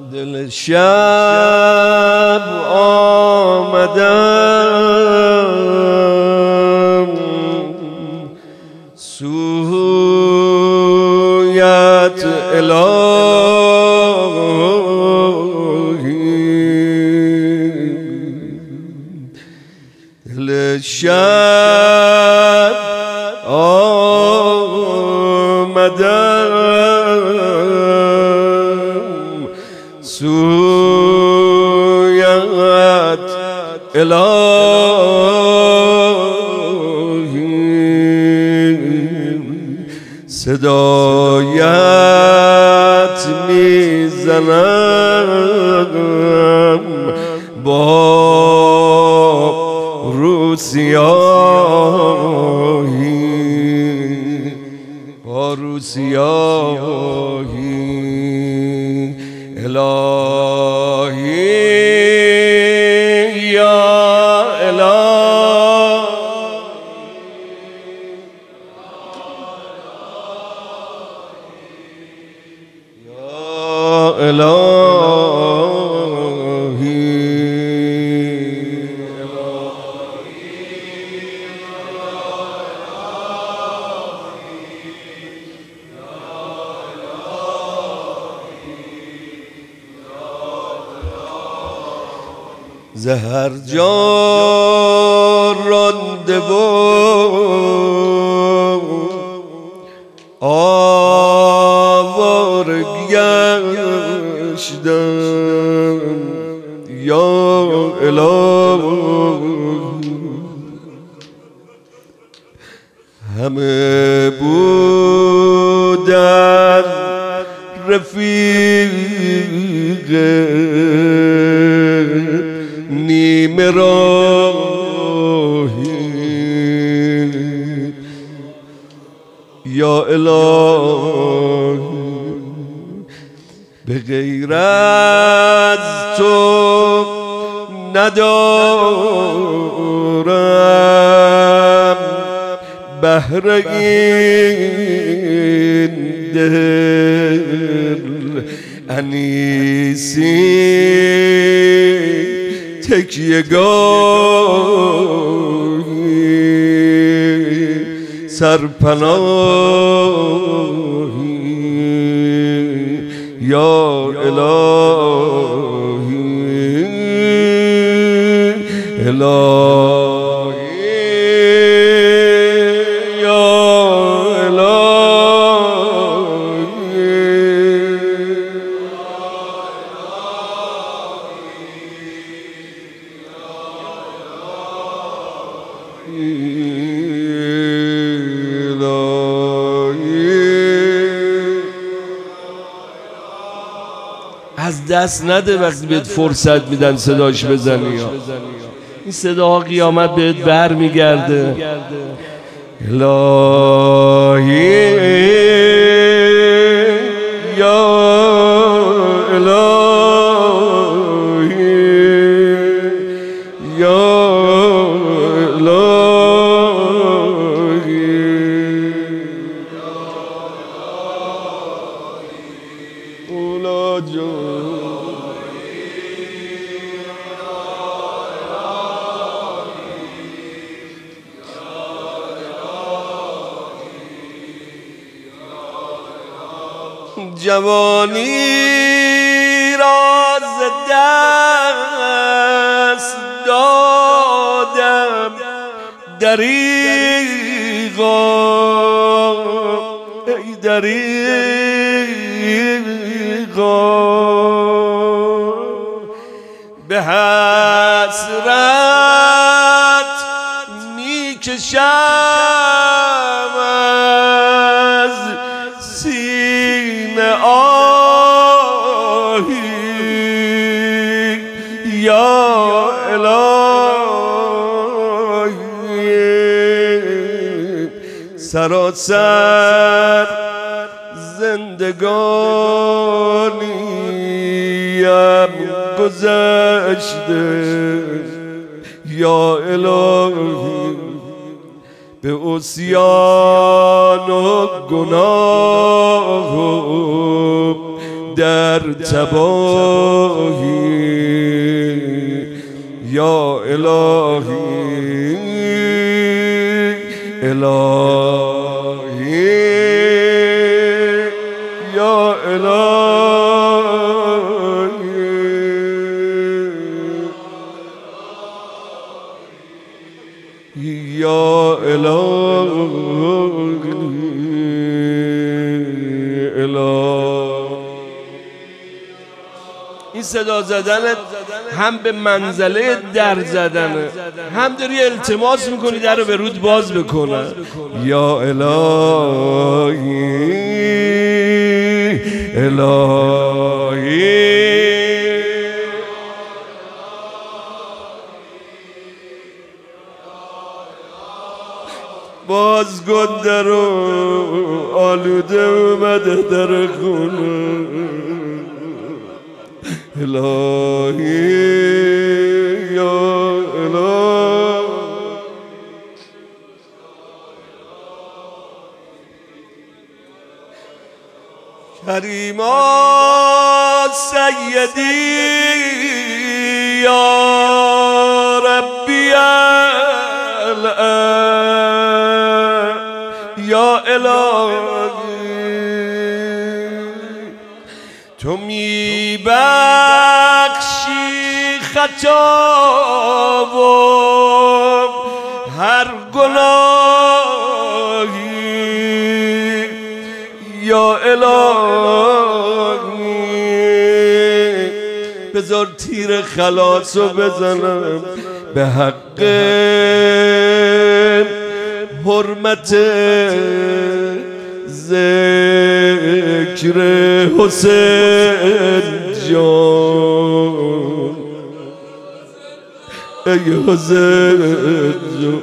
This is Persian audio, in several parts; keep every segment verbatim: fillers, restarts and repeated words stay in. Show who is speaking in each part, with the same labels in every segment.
Speaker 1: دل شب آمدم سویت الهی، دل شب آمدم سویت الهی، صدایت میزنم با روسیاهی، با روسیاهی. الهی یا الهی، یا الهی، زهر جان رانده و آواره گشتم یا الهی، همه بودن رفیق نیمه راهی، یا الهی به غیر از تو ندارم بهر این دل انیسی تکیه‌گاهی سرپناهی، یا الهی، الهی یا از دست نده وقتی بهت فرصت میدن صداش بزنی، این صدا قیامت بهت بر میگرده. الهی یا الهی، یا جوانی را ز دست دادم دریغا، ای دریغا به حسرت میکشم از سینه آهی، یا الهی سراسر زندگانیم گذشته، یا الهی به عصیان و گناه و در تباهی یا الهی الهی یا الهی یا الهی این صدا زدنت هم به منزله در زدنه، هم داری التماس میکنی در رو به رود باز بکنن. یا الهی الهی باز گنده رو آلوده اومده در خونه. الهی یا الهی کریما سیدی یا ربی الان یا الهی تو میبخشی خطا و هر گناهی یا الهی بذار تیر خلاصو بزنم به حق حرمت ذکر حسین جان ای حسین جان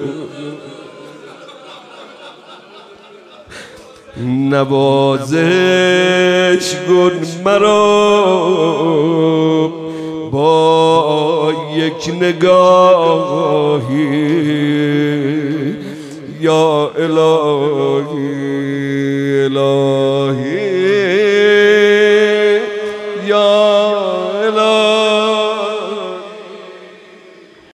Speaker 1: نوازش کن مرا با یک نگاهی یا الهی